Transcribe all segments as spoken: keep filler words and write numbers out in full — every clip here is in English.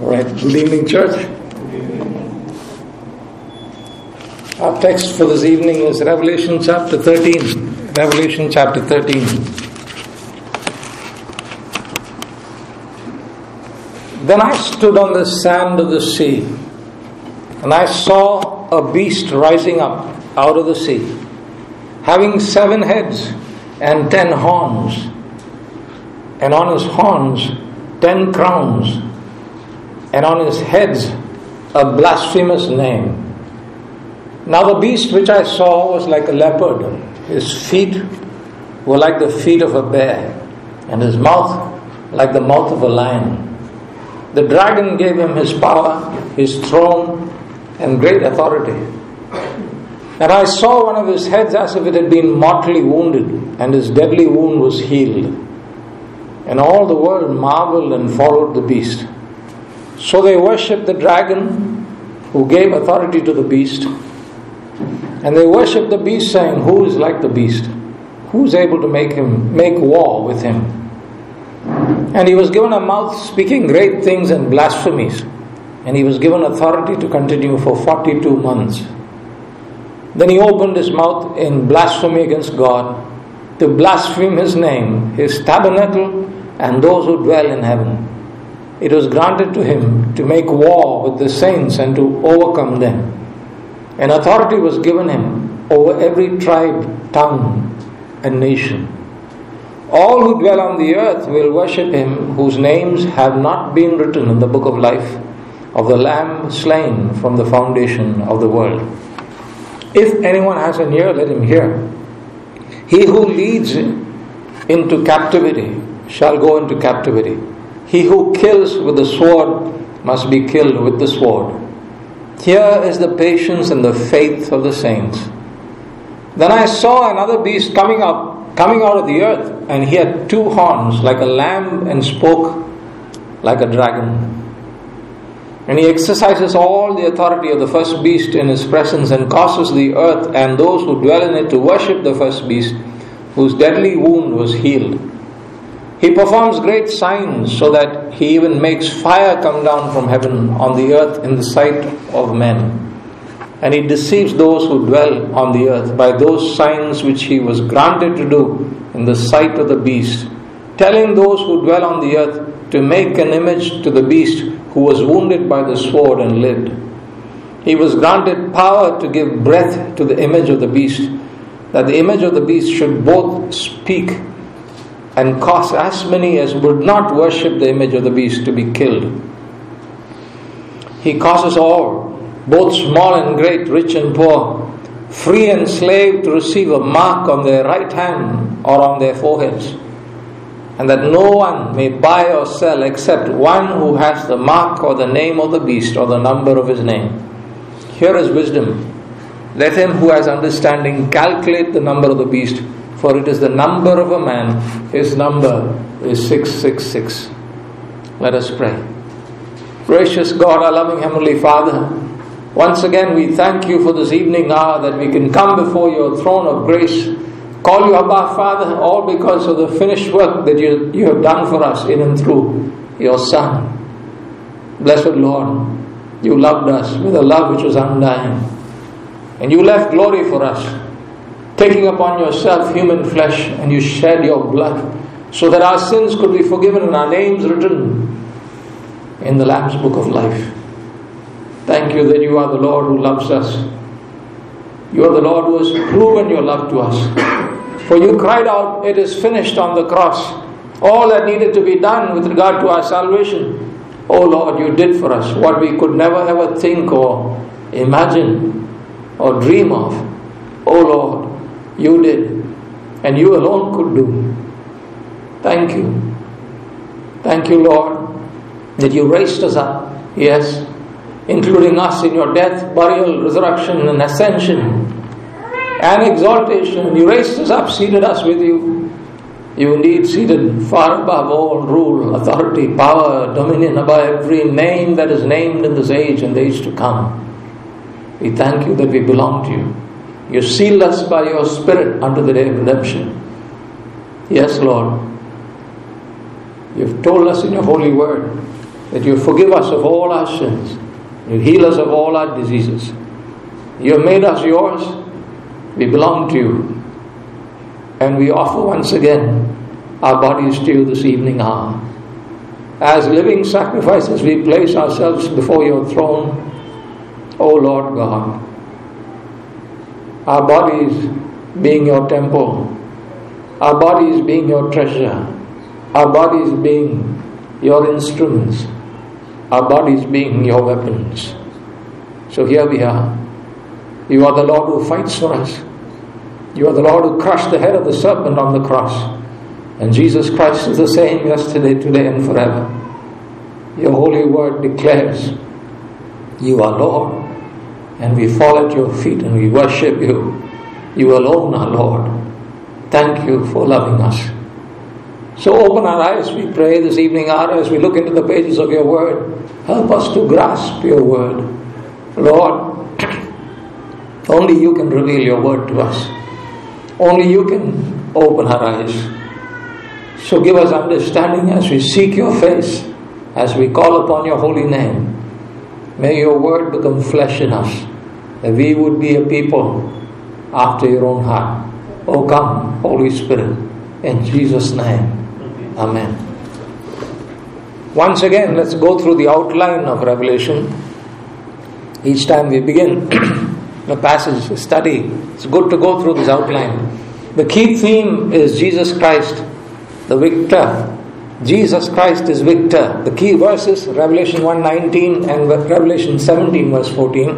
All right, good evening, church. Our text for this evening is Revelation chapter thirteen. Revelation chapter thirteen. Then I stood on the sand of the sea, and I saw a beast rising up out of the sea, having seven heads and ten horns, and on his horns ten crowns, and on his heads a blasphemous name. Now the beast which I saw was like a leopard. His feet were like the feet of a bear, and his mouth like the mouth of a lion. The dragon gave him his power, his throne, and great authority. And I saw one of his heads as if it had been mortally wounded, and his deadly wound was healed. And all the world marveled and followed the beast. So they worshipped the dragon who gave authority to the beast. And they worshipped the beast, saying, "Who is like the beast? Who is able to make him make war with him?" And he was given a mouth speaking great things and blasphemies. And he was given authority to continue for forty-two months. Then he opened his mouth in blasphemy against God, to blaspheme his name, his tabernacle, and those who dwell in heaven. It was granted to him to make war with the saints and to overcome them. And authority was given him over every tribe, tongue, and nation. All who dwell on the earth will worship him, whose names have not been written in the book of life of the Lamb slain from the foundation of the world. If anyone has an ear, let him hear. He who leads into captivity shall go into captivity. He who kills with the sword must be killed with the sword. Here is the patience and the faith of the saints. Then I saw another beast coming up, coming out of the earth, and he had two horns like a lamb and spoke like a dragon. And he exercises all the authority of the first beast in his presence, and causes the earth and those who dwell in it to worship the first beast, whose deadly wound was healed. He performs great signs, so that he even makes fire come down from heaven on the earth in the sight of men. And he deceives those who dwell on the earth by those signs which he was granted to do in the sight of the beast, telling those who dwell on the earth to make an image to the beast who was wounded by the sword and lived. He was granted power to give breath to the image of the beast, that the image of the beast should both speak and cause as many as would not worship the image of the beast to be killed. He causes all, both small and great, rich and poor, free and slave, to receive a mark on their right hand or on their foreheads, and that no one may buy or sell except one who has the mark or the name of the beast or the number of his name. Here is wisdom. Let him who has understanding calculate the number of the beast, for it is the number of a man. His number is six six six. Let us pray. Gracious God, our loving Heavenly Father, once again we thank you for this evening hour that we can come before your throne of grace, call you Abba Father, all because of the finished work that you, you have done for us in and through your Son. Blessed Lord, you loved us with a love which was undying, and you left glory for us, taking upon yourself human flesh, and you shed your blood so that our sins could be forgiven and our names written in the Lamb's book of life. Thank you that you are the Lord who loves us. You are the Lord who has proven your love to us. For you cried out, "It is finished," on the cross. All that needed to be done with regard to our salvation, oh Lord, you did for us what we could never ever think or imagine or dream of. Oh Lord, you did, and you alone could do. Thank you. Thank you, Lord, that you raised us up, yes, including us in your death, burial, resurrection, and ascension, and exaltation. You raised us up, seated us with you. You indeed seated far above all rule, authority, power, dominion, above every name that is named in this age and the age to come. We thank you that we belong to you. You sealed us by your Spirit unto the day of redemption. Yes, Lord. You've told us in your holy word that you forgive us of all our sins. You heal us of all our diseases. You have made us yours. We belong to you. And we offer once again our bodies to you this evening hour. As living sacrifices, we place ourselves before your throne, O Lord God. Our bodies being your temple, our bodies being your treasure, our bodies being your instruments, our bodies being your weapons. So here we are. You are the Lord who fights for us. You are the Lord who crushed the head of the serpent on the cross. And Jesus Christ is the same yesterday, today, and forever. Your holy word declares, you are Lord, and we fall at your feet and we worship you. You alone are Lord. Thank you for loving us. So open our eyes, we pray, this evening hour as we look into the pages of your word. Help us to grasp your word. Lord, only you can reveal your word to us. Only you can open our eyes. So give us understanding as we seek your face, as we call upon your holy name. May your word become flesh in us, that we would be a people after your own heart. Oh, come, Holy Spirit, in Jesus' name. Amen. Once again, let's go through the outline of Revelation. Each time we begin the passage study, it's good to go through this outline. The key theme is Jesus Christ, the victor. Jesus Christ is victor. The key verses, Revelation one nineteen and Revelation seventeen verse fourteen.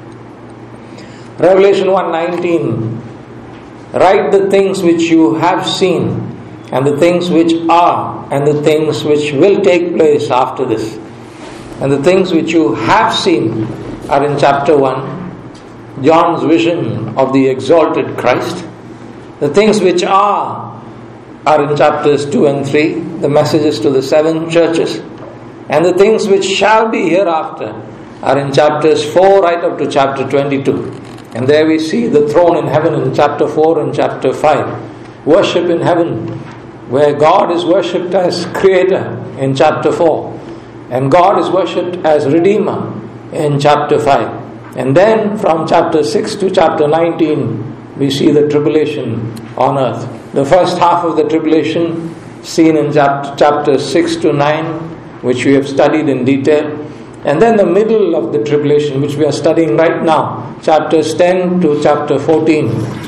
Revelation one nineteen, write the things which you have seen, and the things which are, and the things which will take place after this. And the things which you have seen are in chapter one, John's vision of the exalted Christ. The things which are are in chapters two and three, the messages to the seven churches. And the things which shall be hereafter are in chapters four right up to chapter twenty-two. And there we see the throne in heaven in chapter four and chapter five. Worship in heaven, where God is worshipped as creator in chapter four. And God is worshipped as redeemer in chapter five. And then from chapter six to chapter nineteen, we see the tribulation on earth. The first half of the tribulation seen in chapter, chapter six to nine, which we have studied in detail. And then the middle of the tribulation, which we are studying right now, chapters ten to chapter fourteen.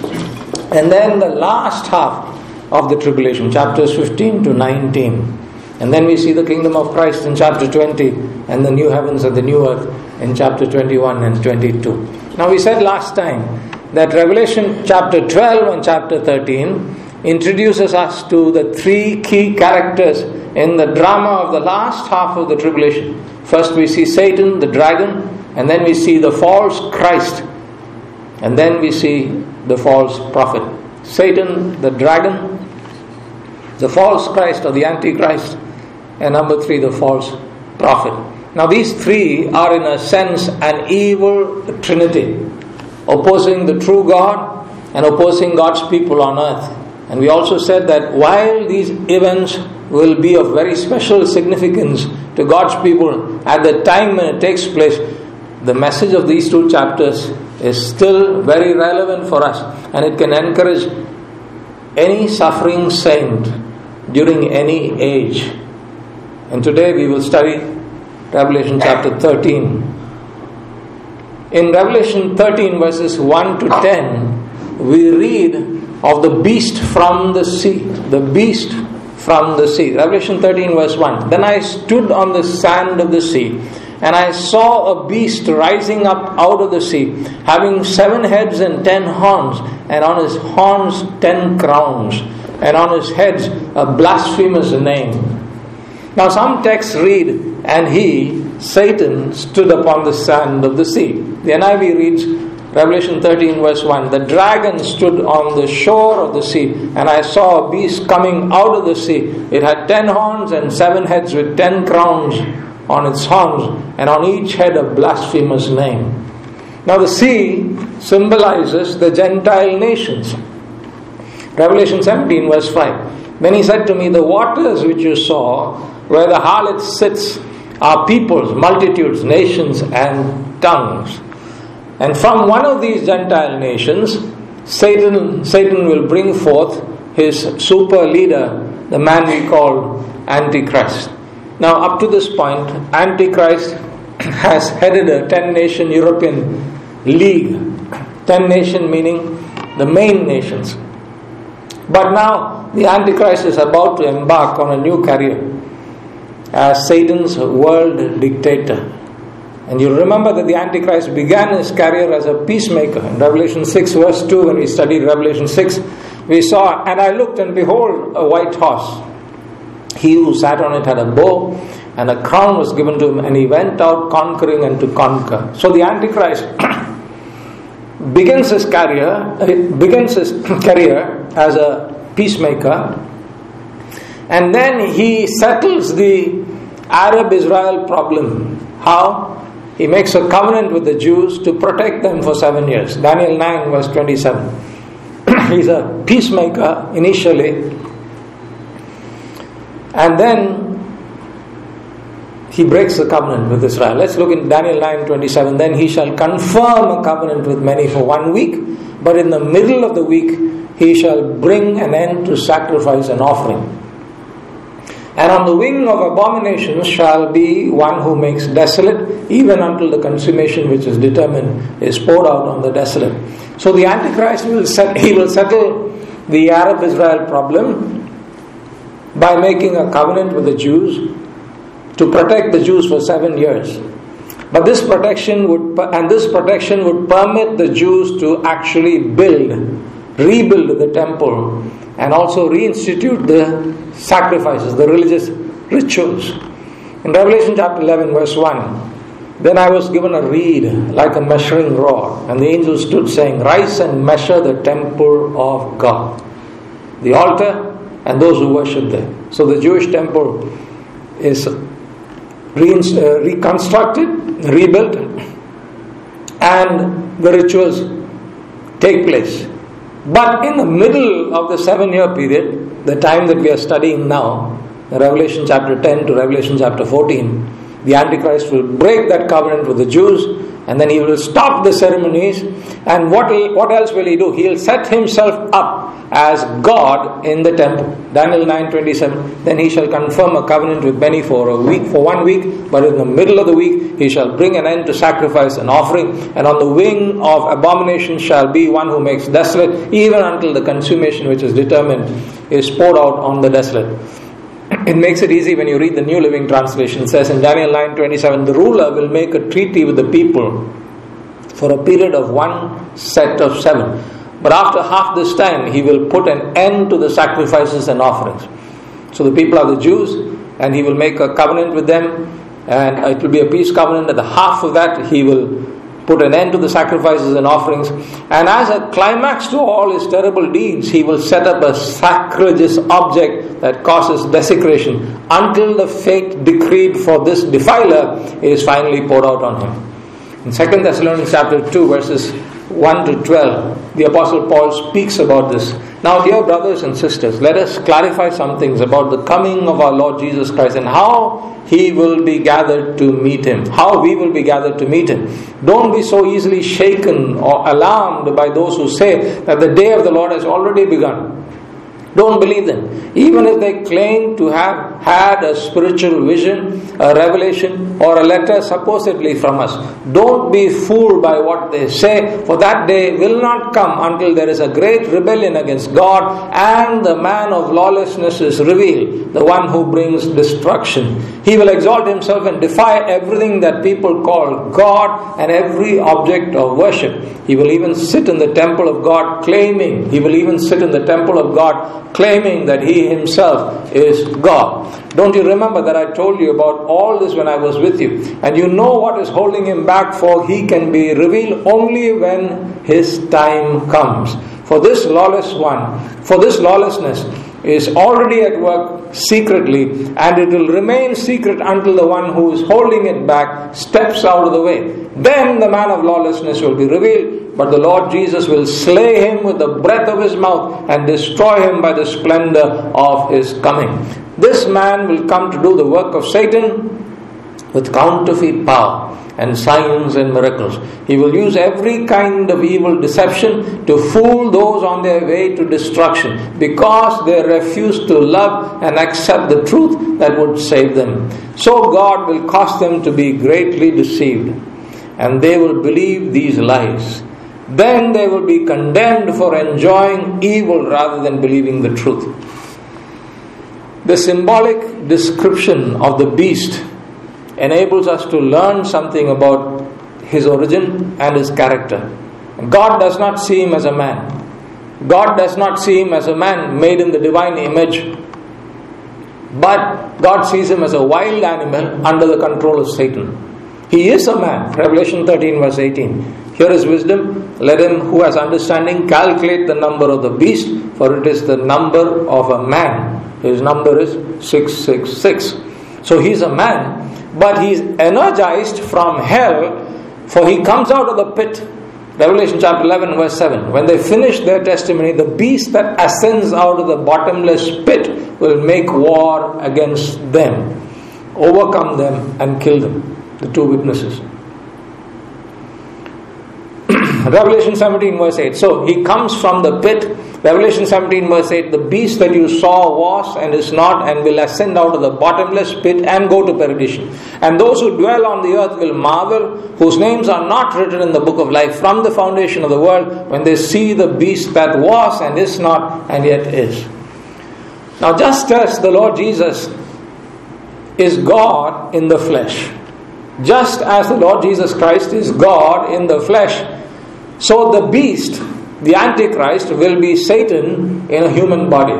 And then the last half of the tribulation, chapters fifteen to nineteen. And then we see the kingdom of Christ in chapter twenty, and the new heavens and the new earth in chapter twenty-one and twenty-two. Now we said last time that Revelation chapter twelve and chapter thirteen introduces us to the three key characters in the drama of the last half of the tribulation. First we see Satan, the dragon, and then we see the false Christ, and then we see the false prophet. Satan, the dragon, the false Christ or the Antichrist, and number three, the false prophet. Now these three are in a sense an evil trinity, opposing the true God and opposing God's people on earth. And we also said that while these events will be of very special significance to God's people at the time when it takes place, the message of these two chapters is still very relevant for us, and it can encourage any suffering saint during any age. And today we will study Revelation chapter thirteen. In Revelation thirteen verses one to ten, we read of the beast from the sea. The beast from the sea. Revelation thirteen verse one. Then I stood on the sand of the sea, and I saw a beast rising up out of the sea, having seven heads and ten horns, and on his horns ten crowns, and on his heads a blasphemous name. Now some texts read, and he, Satan, stood upon the sand of the sea. The N I V reads, Revelation thirteen verse one, the dragon stood on the shore of the sea, and I saw a beast coming out of the sea. It had ten horns and seven heads with ten crowns on its horns, and on each head a blasphemous name. Now the sea symbolizes the Gentile nations. Revelation seventeen verse five. Then he said to me, the waters which you saw, where the harlot sits, are peoples, multitudes, nations, and tongues. And from one of these Gentile nations, Satan, Satan will bring forth his super leader, the man we call Antichrist. Now, up to this point, Antichrist has headed a ten-nation European league. Ten-nation meaning the main nations. But now, the Antichrist is about to embark on a new career as Satan's world dictator. And you remember that the Antichrist began his career as a peacemaker. In Revelation six verse two, when we studied Revelation six, we saw, and I looked and behold a white horse. He who sat on it had a bow, and a crown was given to him, and he went out conquering and to conquer. So the Antichrist begins his career, begins his career as a peacemaker, and then he settles the Arab-Israel problem. How? He makes a covenant with the Jews to protect them for seven years. Daniel nine verse twenty-seven. He's a peacemaker initially, and then he breaks the covenant with Israel. Let's look in Daniel nine twenty-seven. Then he shall confirm a covenant with many for one week, but in the middle of the week he shall bring an end to sacrifice and offering. And on the wing of abominations shall be one who makes desolate, even until the consummation which is determined is poured out on the desolate. So the Antichrist will set, he will settle the Arab-Israel problem by making a covenant with the Jews to protect the Jews for seven years. But this protection would, and this protection would permit the Jews to actually build, rebuild the temple, and also reinstitute the sacrifices, the religious rituals. In Revelation chapter eleven verse one, then I was given a reed like a measuring rod, and the angel stood saying, rise and measure the temple of God, the altar and those who worship there. So the Jewish temple is re- uh, reconstructed, rebuilt, and the rituals take place. But in the middle of the seven year period, the time that we are studying now, Revelation chapter ten to Revelation chapter fourteen, the Antichrist will break that covenant with the Jews, and then he will stop the ceremonies. And what, what else will he do? He will set himself up as God in the temple. Daniel nine twenty-seven, then he shall confirm a covenant with many for a week, for one week, but in the middle of the week he shall bring an end to sacrifice and offering, and on the wing of abomination shall be one who makes desolate, even until the consummation which is determined is poured out on the desolate. It makes it easy when you read the New Living Translation. It says in Daniel nine twenty-seven, the ruler will make a treaty with the people for a period of one set of seven. But after half this time, he will put an end to the sacrifices and offerings. So the people are the Jews, and he will make a covenant with them, and it will be a peace covenant. At the half of that, he will put an end to the sacrifices and offerings. And as a climax to all his terrible deeds, he will set up a sacrilegious object that causes desecration until the fate decreed for this defiler is finally poured out on him. In Second Thessalonians chapter two verses one to twelve, the Apostle Paul speaks about this. Now, dear brothers and sisters, let us clarify some things about the coming of our Lord Jesus Christ and how He will be gathered to meet Him. How we will be gathered to meet Him. Don't be so easily shaken or alarmed by those who say that the day of the Lord has already begun. Don't believe them. Even if they claim to have had a spiritual vision, a revelation, or a letter supposedly from us, don't be fooled by what they say, for that day will not come until there is a great rebellion against God and the man of lawlessness is revealed, the one who brings destruction. He will exalt himself and defy everything that people call God and every object of worship. He will even sit in the temple of God claiming, he will even sit in the temple of God claiming that he himself is God. Don't you remember that I told you about all this when I was with you? And you know what is holding him back, for he can be revealed only when his time comes. For this lawless one, for this lawlessness is already at work secretly, and it will remain secret until the one who is holding it back steps out of the way. Then the man of lawlessness will be revealed, but the Lord Jesus will slay him with the breath of his mouth and destroy him by the splendor of his coming. This man will come to do the work of Satan, with counterfeit power and signs and miracles. He will use every kind of evil deception to fool those on their way to destruction, because they refuse to love and accept the truth that would save them. So God will cause them to be greatly deceived, and they will believe these lies. Then they will be condemned for enjoying evil rather than believing the truth. The symbolic description of the beast enables us to learn something about his origin and his character. God does not see him as a man. God does not see him as a man made in the divine image, but God sees him as a wild animal under the control of Satan. He is a man. Revelation thirteen verse eighteen. Here is wisdom. Let him who has understanding calculate the number of the beast, for it is the number of a man. His number is six six six. So he is a man, but he is energized from hell, for he comes out of the pit. Revelation chapter eleven verse seven. When they finish their testimony, the beast that ascends out of the bottomless pit will make war against them, overcome them and kill them. The two witnesses. Revelation seventeen verse eight. So he comes from the pit. Revelation seventeen verse eight. The beast that you saw was and is not, and will ascend out of the bottomless pit and go to perdition. And those who dwell on the earth will marvel, whose names are not written in the book of life from the foundation of the world, when they see the beast that was and is not and yet is. Now, just as the Lord Jesus is God in the flesh, just as the Lord Jesus Christ is God in the flesh, so the beast, the Antichrist, will be Satan in a human body.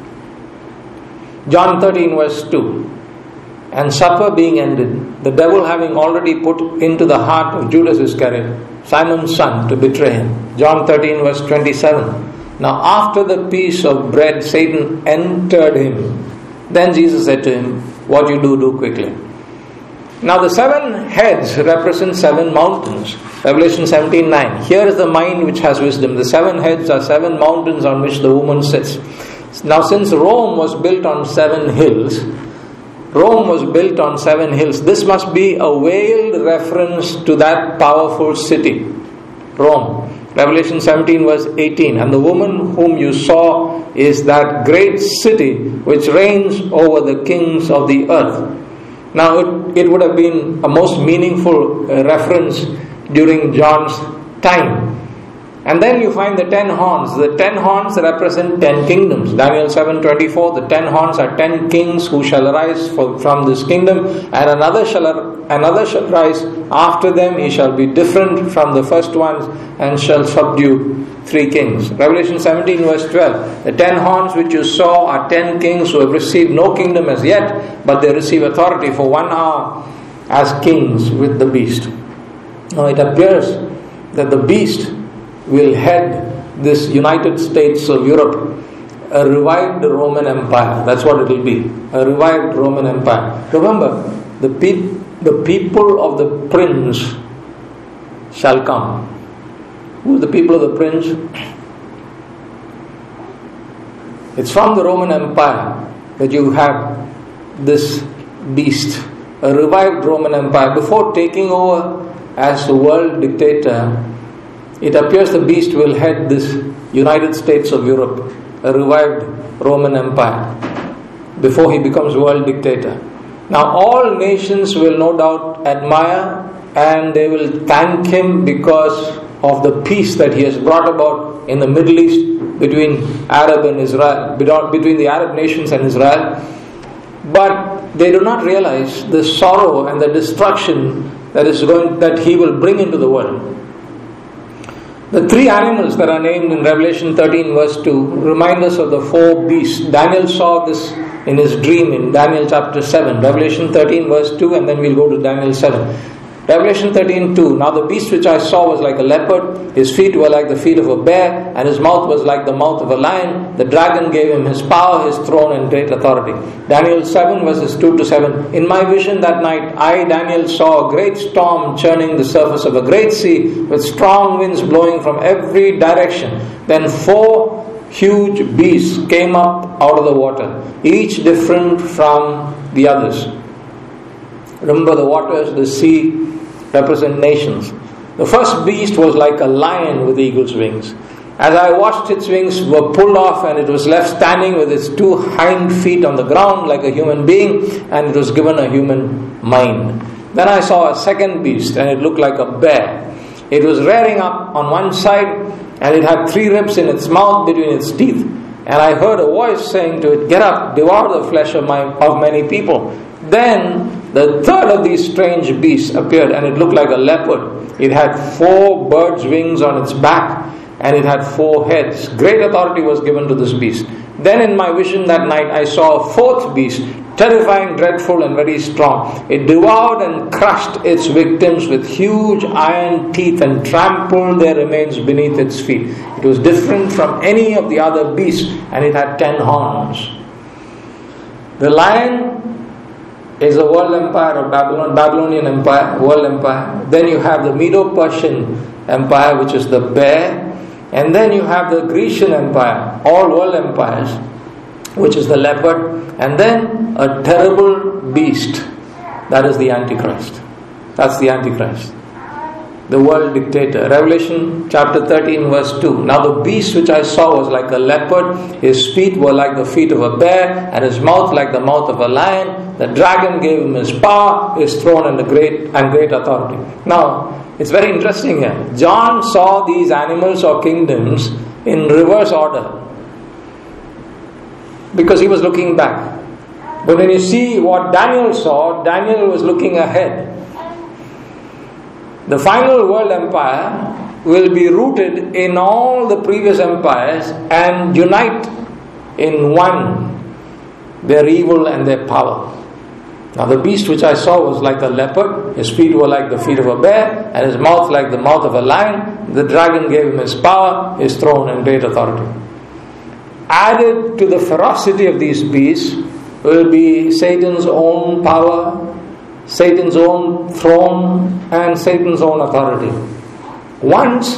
John thirteen verse two. And supper being ended, the devil having already put into the heart of Judas Iscariot, Simon's son, to betray him. John thirteen verse twenty-seven. Now after the piece of bread, Satan entered him. Then Jesus said to him, what you do, do quickly. Now the seven heads represent seven mountains. Revelation seventeen nine. Here is the mind which has wisdom. The seven heads are seven mountains on which the woman sits. Now since Rome was built on seven hills, Rome was built on seven hills. This must be a veiled reference to that powerful city, Rome. Revelation seventeen verse eighteen. And the woman whom you saw is that great city which reigns over the kings of the earth. Now it, it would have been a most meaningful uh, reference during John's time. And then you find the ten horns. The ten horns represent ten kingdoms. Daniel seven twenty-four. The ten horns are ten kings who shall arise for, from this kingdom, and another shall another shall rise after them. He shall be different from the first ones and shall subdue three kings. Revelation seventeen verse twelve. The ten horns which you saw are ten kings who have received no kingdom as yet, but they receive authority for one hour as kings with the beast. Now it appears that the beast will head this United States of Europe, a revived Roman Empire. That's what it will be, a revived Roman Empire. Remember, the, pe- the people of the prince shall come. Who is the people of the prince? It's from the Roman Empire that you have this beast, a revived Roman Empire. Before taking over as the world dictator, it appears the beast will head this United States of Europe, a revived Roman Empire, before he becomes world dictator. Now all nations will no doubt admire, and they will thank him because of the peace that he has brought about in the Middle East between Arab and Israel, between the Arab nations and Israel. But they do not realize the sorrow and the destruction that is going that he will bring into the world. The three animals that are named in Revelation thirteen verse two remind us of the four beasts. Daniel saw this in his dream in Daniel chapter seven. Revelation thirteen verse two, and then we'll go to Daniel seven. Revelation thirteen two. Now the beast which I saw was like a leopard, his feet were like the feet of a bear, and his mouth was like the mouth of a lion. The dragon gave him his power, his throne, and great authority. Daniel seven verses two to seven. In my vision that night, I, Daniel, saw a great storm churning the surface of a great sea, with strong winds blowing from every direction. Then four huge beasts came up out of the water, each different from the others. Remember, the waters, the sea represent nations. The first beast was like a lion with eagle's wings. As I watched, its wings were pulled off and it was left standing with its two hind feet on the ground like a human being, and it was given a human mind. Then I saw a second beast, and it looked like a bear. It was rearing up on one side, and it had three ribs in its mouth between its teeth. And I heard a voice saying to it, "Get up, devour the flesh of, my, of many people." Then the third of these strange beasts appeared, and it looked like a leopard. It had four birds' wings on its back, and it had four heads. Great authority was given to this beast. Then in my vision that night I saw a fourth beast, terrifying, dreadful, and very strong. It devoured and crushed its victims with huge iron teeth and trampled their remains beneath its feet. It was different from any of the other beasts, and it had ten horns. The lion is a world empire of Babylon, Babylonian empire, world empire. Then you have the Medo-Persian empire, which is the bear. And then you have the Grecian empire, all world empires, which is the leopard. And then a terrible beast, that is the Antichrist. That's the Antichrist, the world dictator. Revelation chapter thirteen verse two. Now the beast which I saw was like a leopard, his feet were like the feet of a bear, and his mouth like the mouth of a lion. The dragon gave him his power, his throne, and the great and great authority. Now it's very interesting here. John saw these animals or kingdoms in reverse order, because he was looking back. But when you see what Daniel saw, Daniel was looking ahead. The final world empire will be rooted in all the previous empires and unite in one their evil and their power. Now the beast which I saw was like a leopard, his feet were like the feet of a bear, and his mouth like the mouth of a lion. The dragon gave him his power, his throne, and great authority. Added to the ferocity of these beasts will be Satan's own power, Satan's own throne, and Satan's own authority. Once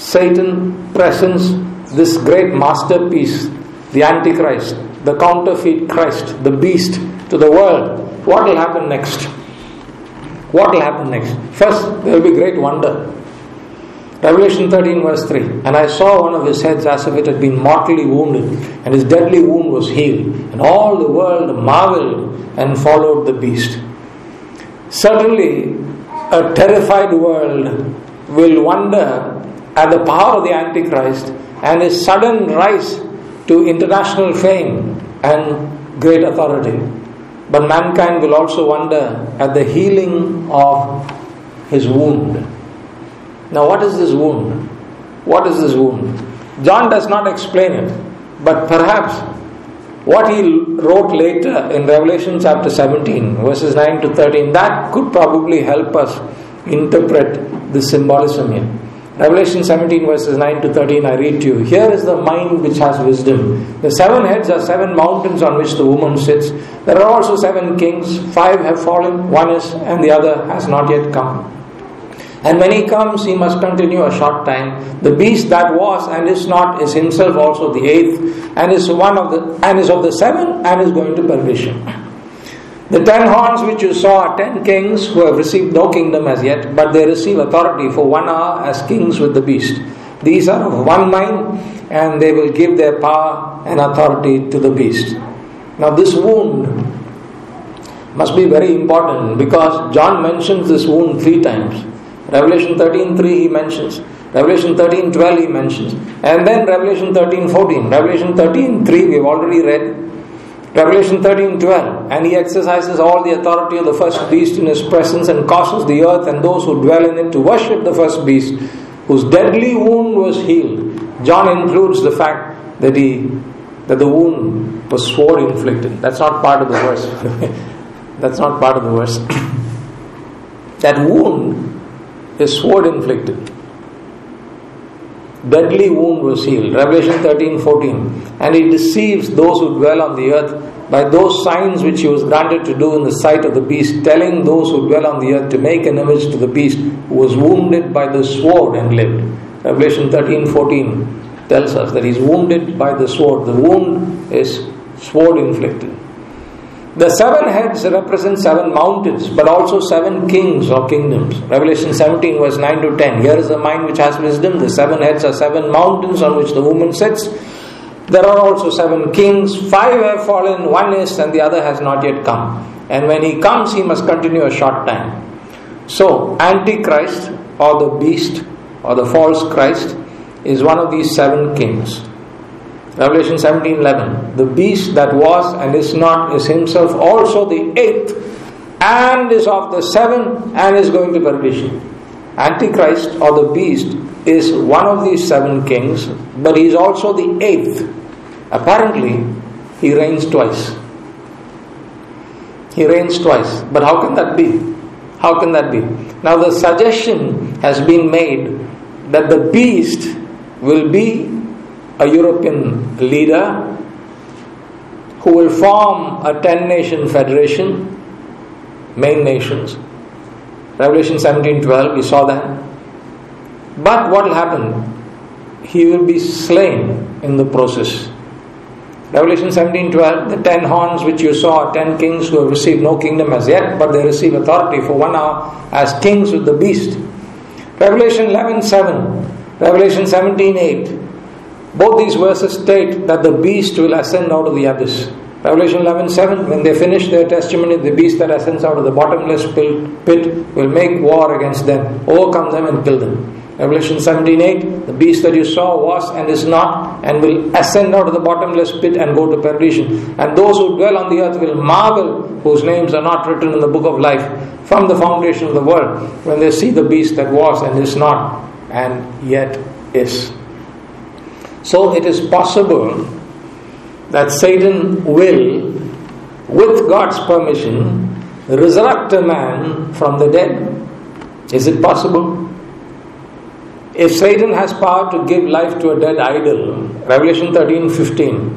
Satan presents this great masterpiece, the Antichrist, the counterfeit Christ, the beast, to the world, what will happen next? What will happen next? First, there will be great wonder. Revelation thirteen verse three. And I saw one of his heads as if it had been mortally wounded, and his deadly wound was healed. And all the world marveled and followed the beast. Certainly, a terrified world will wonder at the power of the Antichrist and his sudden rise to international fame and great authority. But mankind will also wonder at the healing of his wound. Now what is this wound? What is this wound? John does not explain it, but perhaps what he wrote later in Revelation chapter seventeen, verses nine to thirteen, that could probably help us interpret the symbolism here. Revelation seventeen verses nine to thirteen, I read to you. Here is the mind which has wisdom. The seven heads are seven mountains on which the woman sits. There are also seven kings. Five have fallen, one is, and the other has not yet come. And when he comes, he must continue a short time. The beast that was and is not is himself also the eighth, and is one of the and is of the seven, and is going to perdition. The ten horns which you saw are ten kings who have received no kingdom as yet, but they receive authority for one hour as kings with the beast. These are of one mind, and they will give their power and authority to the beast. Now this wound must be very important, because John mentions this wound three times. Revelation thirteen three he mentions, Revelation thirteen twelve he mentions, and then Revelation thirteen fourteen. Revelation thirteen three we have already read, Revelation thirteen twelve, and he exercises all the authority of the first beast in his presence and causes the earth and those who dwell in it to worship the first beast, whose deadly wound was healed. John includes the fact that he that the wound was sword inflicted. That's not part of the verse. That's not part of the verse. That wound is sword inflicted. Deadly wound was healed. Revelation thirteen fourteen. And he deceives those who dwell on the earth by those signs which he was granted to do in the sight of the beast, telling those who dwell on the earth to make an image to the beast who was wounded by the sword and lived. Revelation thirteen fourteen tells us that he's wounded by the sword. The wound is sword inflicted. The seven heads represent seven mountains, but also seven kings or kingdoms. Revelation seventeen verse nine to ten. Here is the mind which has wisdom. The seven heads are seven mountains on which the woman sits. There are also seven kings. Five have fallen, one is, and the other has not yet come. And when he comes, he must continue a short time. So, Antichrist or the beast or the false Christ is one of these seven kings. Revelation seventeen eleven. The beast that was and is not is himself also the eighth, and is of the seven, and is going to perdition. Antichrist or the beast is one of these seven kings, but he is also the eighth. Apparently, he reigns twice. He reigns twice. But how can that be? How can that be? Now the suggestion has been made that the beast will be a European leader who will form a ten-nation federation, main nations. Revelation seventeen twelve, we saw that. But what will happen? He will be slain in the process. Revelation seventeen twelve, the ten horns which you saw are ten kings who have received no kingdom as yet, but they receive authority for one hour as kings with the beast. Revelation eleven seven, Revelation seventeen eight, both these verses state that the beast will ascend out of the abyss. Revelation eleven seven, when they finish their testimony, the beast that ascends out of the bottomless pit will make war against them, overcome them and kill them. Revelation seventeen eight, the beast that you saw was and is not, and will ascend out of the bottomless pit and go to perdition. And those who dwell on the earth will marvel, whose names are not written in the book of life from the foundation of the world, when they see the beast that was and is not, and yet is. So it is possible that Satan will, with God's permission, resurrect a man from the dead. Is it possible? If Satan has power to give life to a dead idol, Revelation thirteen fifteen,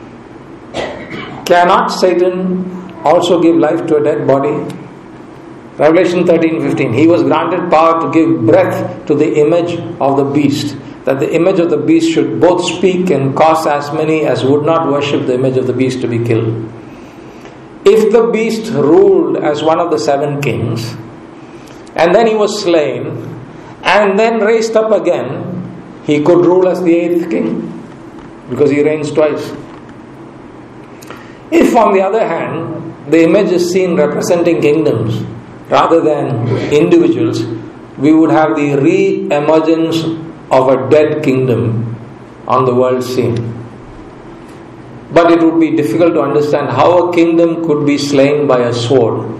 cannot Satan also give life to a dead body? Revelation thirteen fifteen, he was granted power to give breath to the image of the beast, that the image of the beast should both speak and cause as many as would not worship the image of the beast to be killed. If the beast ruled as one of the seven kings, and then he was slain, and then raised up again, he could rule as the eighth king, because he reigns twice. If on the other hand, the image is seen representing kingdoms rather than individuals, we would have the re-emergence of a dead kingdom on the world scene. But it would be difficult to understand how a kingdom could be slain by a sword.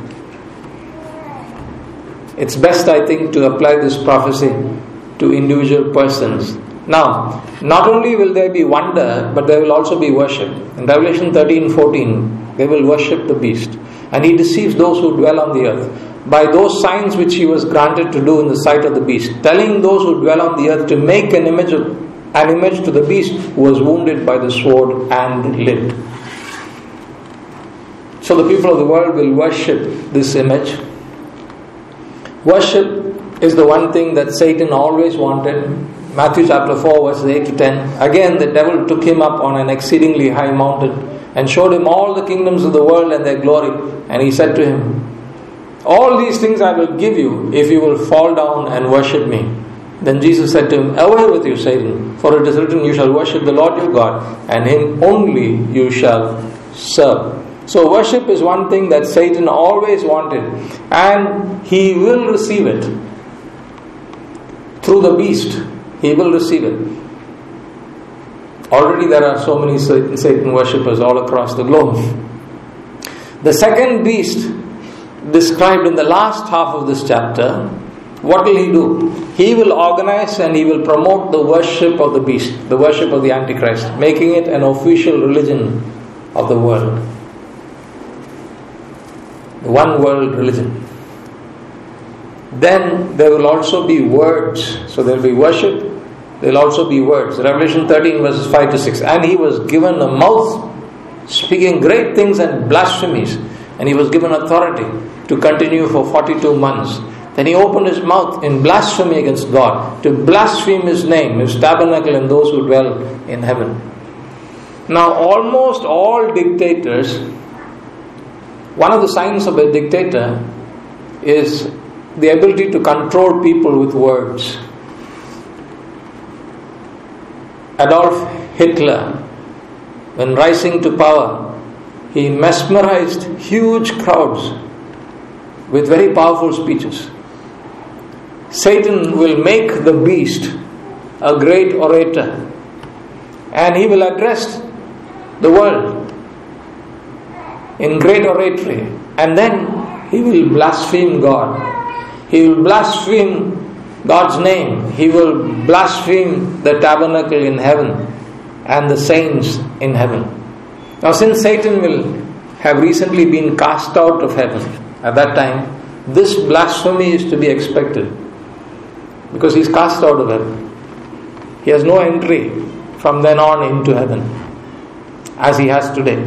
It's best, I think, to apply this prophecy to individual persons. Now, not only will there be wonder, but there will also be worship. In Revelation thirteen fourteen, they will worship the beast. And he deceives those who dwell on the earth by those signs which he was granted to do in the sight of the beast, telling those who dwell on the earth to make an image of, an image to the beast who was wounded by the sword and lived. So the people of the world will worship this image. Worship is the one thing that Satan always wanted. Matthew chapter four verses eight to ten. Again the devil took him up on an exceedingly high mountain and showed him all the kingdoms of the world and their glory. And he said to him, all these things I will give you if you will fall down and worship me. Then Jesus said to him, away with you, Satan, for it is written, you shall worship the Lord your God, and him only you shall serve. So worship is one thing that Satan always wanted, and he will receive it through the beast. He will receive it. Already there are so many Satan worshippers all across the globe. The second beast described in the last half of this chapter, what will he do? He will organize and he will promote the worship of the beast, the worship of the Antichrist, making it an official religion of the world. The one world religion. Then there will also be words. So there will be worship, there will also be words. Revelation thirteen verses five to six. And he was given a mouth speaking great things and blasphemies. And he was given authority to continue for forty-two months. Then he opened his mouth in blasphemy against God, to blaspheme his name, his tabernacle, and those who dwell in heaven. Now almost all dictators One of the signs of a dictator is the ability to control people with words. Adolf Hitler, when rising to power, he mesmerized huge crowds with very powerful speeches. Satan will make the beast a great orator, and he will address the world in great oratory, and then he will blaspheme God. He will blaspheme God's name. He will blaspheme the tabernacle in heaven and the saints in heaven. Now, since Satan will have recently been cast out of heaven at that time, this blasphemy is to be expected, because he's cast out of heaven. He has no entry from then on into heaven as he has today.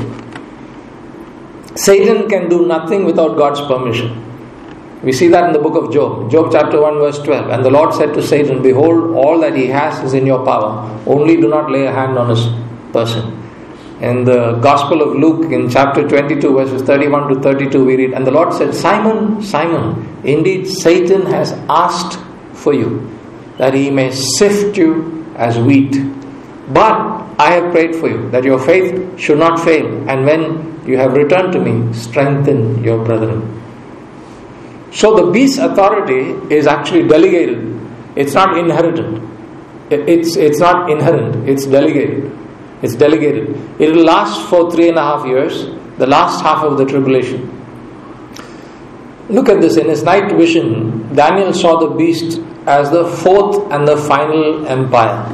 Satan can do nothing without God's permission. We see that in the book of Job. Job chapter one verse twelve. And the Lord said to Satan, behold, all that he has is in your power. Only do not lay a hand on his person. In the Gospel of Luke, in chapter twenty-two, verses thirty-one to thirty-two, we read, and the Lord said, Simon, Simon, indeed Satan has asked for you, that he may sift you as wheat. But I have prayed for you, that your faith should not fail, and when you have returned to me, strengthen your brethren. So the beast's authority is actually delegated. It's not inherited. It's, it's not inherent. It's delegated. It's delegated. It will last for three and a half years, the last half of the tribulation. Look at this. In his night vision, Daniel saw the beast as the fourth and the final empire.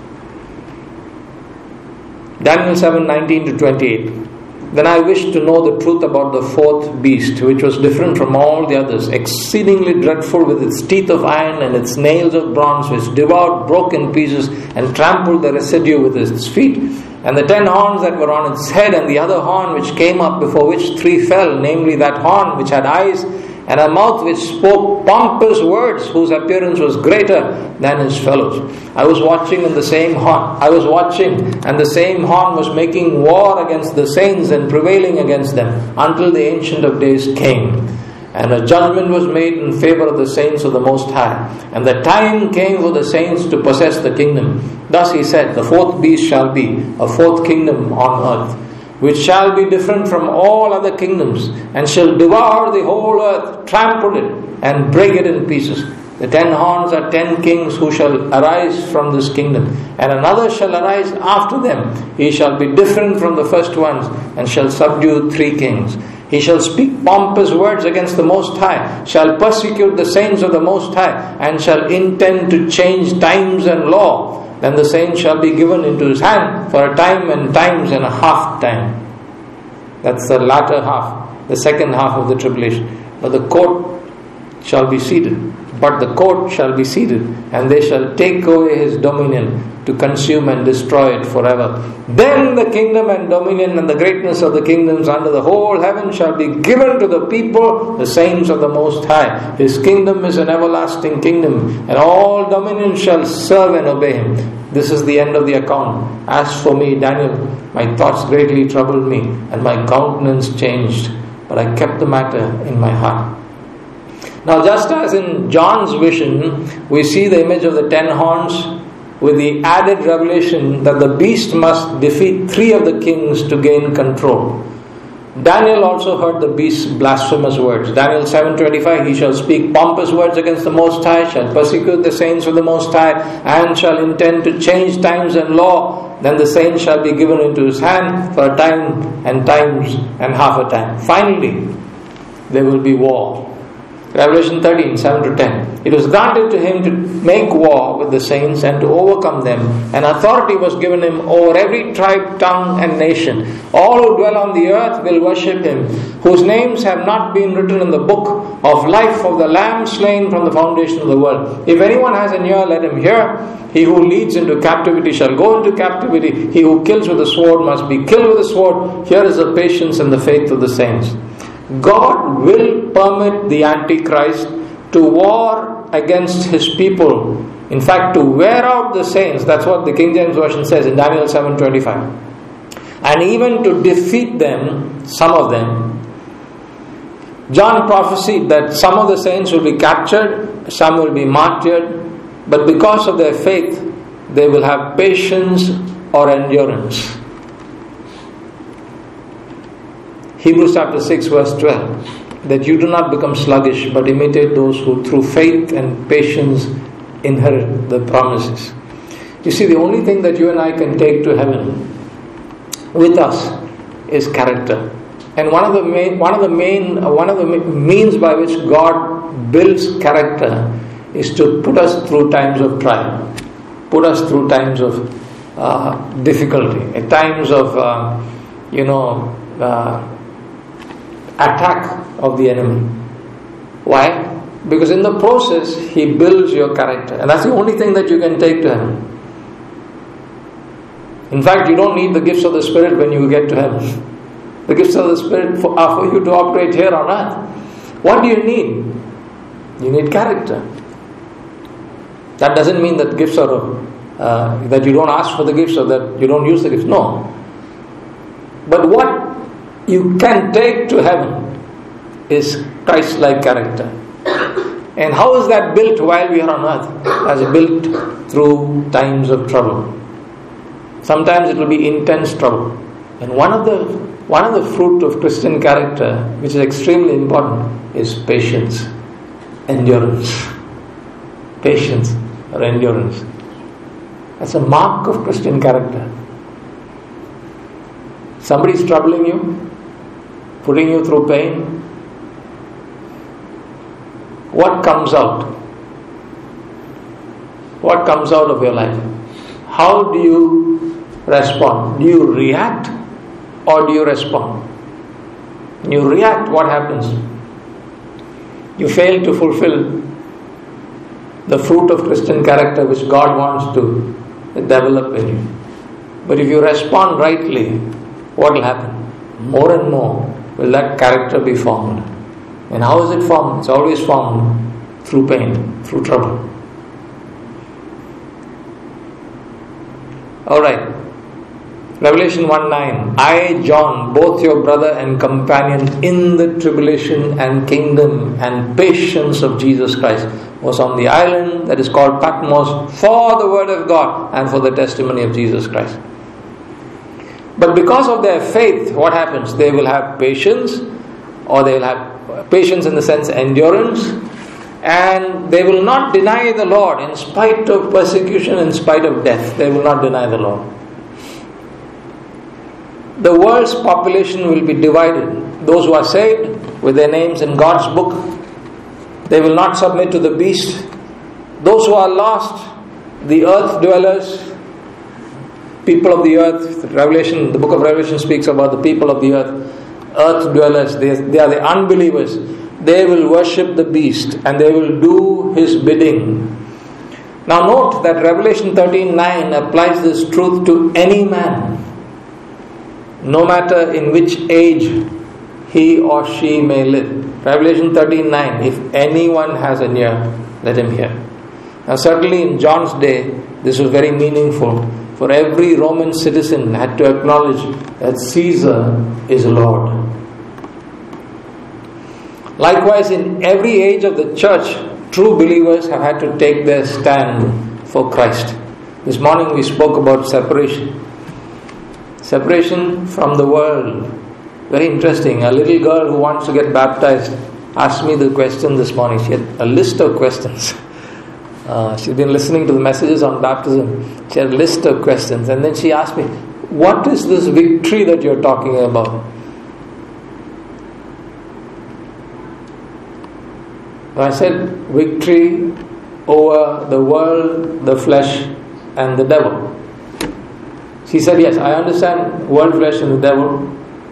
Daniel seven nineteen to twenty-eight. Then I wished to know the truth about the fourth beast, which was different from all the others, exceedingly dreadful, with its teeth of iron and its nails of bronze, which devoured, broke in pieces, and trampled the residue with its feet. And the ten horns that were on its head, and the other horn which came up, before which three fell, namely that horn which had eyes, and a mouth which spoke pompous words, whose appearance was greater than his fellows. I was watching in the same horn. I was watching, and the same horn was making war against the saints and prevailing against them, until the Ancient of Days came. And a judgment was made in favor of the saints of the Most High. And the time came for the saints to possess the kingdom. Thus he said, the fourth beast shall be a fourth kingdom on earth, which shall be different from all other kingdoms, and shall devour the whole earth, trample it, and break it in pieces. The ten horns are ten kings who shall arise from this kingdom, and another shall arise after them. He shall be different from the first ones, and shall subdue three kings. He shall speak pompous words against the Most High, shall persecute the saints of the Most High, and shall intend to change times and law. Then the saints shall be given into his hand for a time and times and a half time. That's the latter half, the second half of the tribulation. But the court shall be seated. But the court shall be seated, and they shall take away his dominion to consume and destroy it forever. Then the kingdom and dominion and the greatness of the kingdoms under the whole heaven shall be given to the people, the saints of the Most High. His kingdom is an everlasting kingdom, and all dominion shall serve and obey him. This is the end of the account. As for me, Daniel, my thoughts greatly troubled me, and my countenance changed, but I kept the matter in my heart. Now, just as in John's vision, we see the image of the ten horns with the added revelation that the beast must defeat three of the kings to gain control. Daniel also heard the beast's blasphemous words. Daniel seven twenty-five, he shall speak pompous words against the Most High, shall persecute the saints of the Most High, and shall intend to change times and law. Then the saints shall be given into his hand for a time and times and half a time. Finally, there will be war. Revelation thirteen, seven to ten. It was granted to him to make war with the saints and to overcome them, and authority was given him over every tribe, tongue, and nation. All who dwell on the earth will worship him, whose names have not been written in the book of life of the Lamb slain from the foundation of the world. If anyone has an ear, let him hear. He who leads into captivity shall go into captivity. He who kills with a sword must be killed with a sword. Here is the patience and the faith of the saints. God will permit the Antichrist to war against his people. In fact, to wear out the saints. That's what the King James Version says in Daniel seven twenty-five. And even to defeat them, some of them, John prophesied that some of the saints will be captured, some will be martyred, but because of their faith, they will have patience or endurance. Hebrews chapter six verse twelve, that you do not become sluggish, but imitate those who through faith and patience inherit the promises. You see, the only thing that you and I can take to heaven with us is character. And one of the main, one of the main, one of the means by which God builds character is to put us through times of trial, put us through times of uh, difficulty, at times of, uh, you know, uh, attack of the enemy. Why? Because in the process, He builds your character. And that's the only thing that you can take to heaven. In fact, you don't need the gifts of the Spirit when you get to heaven. The gifts of the Spirit for, are for you to operate here on earth. What do you need? You need character. That doesn't mean that gifts are uh, that you don't ask for the gifts or that you don't use the gifts. No. But what you can take to heaven is Christ-like character. And how is that built while we are on earth? As built through times of trouble. Sometimes it will be intense trouble. And one of the one of the fruit of Christian character, which is extremely important, is patience, endurance. Patience or endurance. That's a mark of Christian character. Somebody is troubling you, putting you through pain. What comes out? What comes out of your life? How do you respond? Do you react or do you respond? When you react, what happens? You fail to fulfill the fruit of Christian character which God wants to develop in you. But if you respond rightly, what will happen? More and more will that character be formed. And how is it formed? It's always formed through pain, through trouble. Alright. Revelation one nine. I, John, both your brother and companion in the tribulation and kingdom and patience of Jesus Christ, was on the island that is called Patmos for the word of God and for the testimony of Jesus Christ. But because of their faith, what happens? They will have patience, or they will have patience in the sense endurance, and they will not deny the Lord in spite of persecution, in spite of death. They will not deny the Lord. The world's population will be divided. Those who are saved with their names in God's book, they will not submit to the beast. Those who are lost, the earth dwellers, people of the earth, Revelation, the book of Revelation speaks about the people of the earth, earth dwellers, they, they are the unbelievers. They will worship the beast and they will do his bidding. Now note that Revelation thirteen nine applies this truth to any man, no matter in which age he or she may live. Revelation thirteen nine, if anyone has an ear, let him hear. Now certainly in John's day, this was very meaningful, for every Roman citizen had to acknowledge that Caesar is Lord. Likewise, in every age of the church, true believers have had to take their stand for Christ. This morning we spoke about separation. Separation from the world. Very interesting. A little girl who wants to get baptized asked me the question this morning. She had a list of questions. Uh, she'd been listening to the messages on baptism. She had a list of questions. And then she asked me, what is this victory that you're talking about? I said, victory over the world, the flesh, and the devil. She said, yes, I understand world, flesh, and the devil.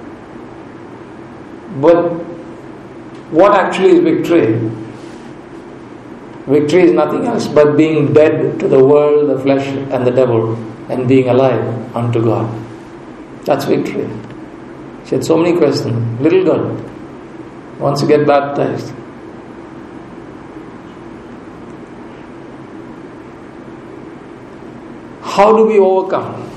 But what actually is victory? Victory is nothing else but being dead to the world, the flesh, and the devil, and being alive unto God. That's victory. She had so many questions. Little girl wants to get baptized. How do we overcome?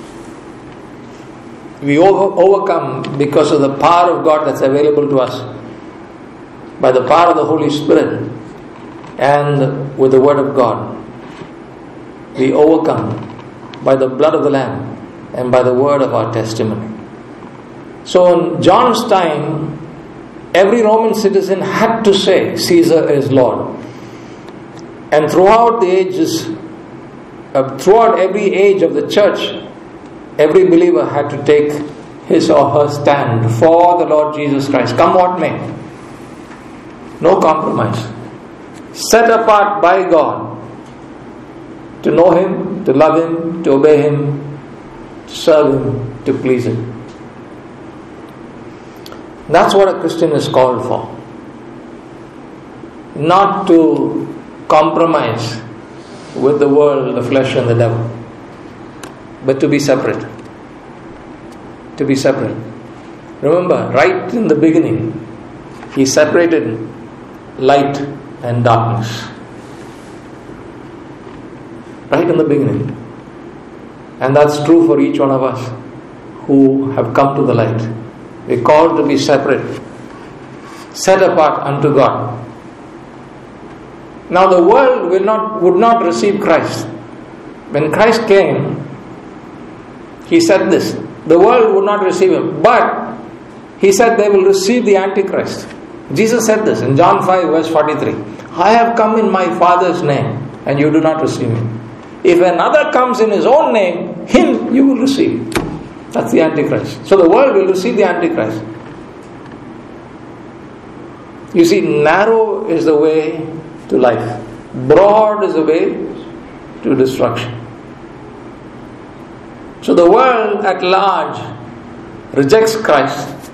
We over, overcome because of the power of God that's available to us. by the power of the Holy Spirit and with the Word of God. We overcome by the blood of the Lamb and by the word of our testimony. So in John's time, every Roman citizen had to say Caesar is Lord. And throughout the ages, uh, throughout every age of the church, every believer had to take his or her stand for the Lord Jesus Christ, come what may. No compromise. Set apart by God to know Him, to love Him, to obey Him, to serve Him, to please Him. That's what a Christian is called for. Not to compromise with the world, the flesh and the devil, but to be separate. To be separate. Remember, right in the beginning, He separated light and darkness. Right in the beginning. And that's true for each one of us who have come to the light. We're called to be separate, set apart unto God. Now the world will not would not receive Christ. When Christ came, He said this, the world would not receive Him, but He said they will receive the Antichrist. Jesus said this in John five verse forty-three. I have come in my Father's name and you do not receive me. If another comes in his own name, him you will receive. That's the Antichrist. So the world will receive the Antichrist. You see, narrow is the way to life. Broad is the way to destruction. So the world at large rejects Christ,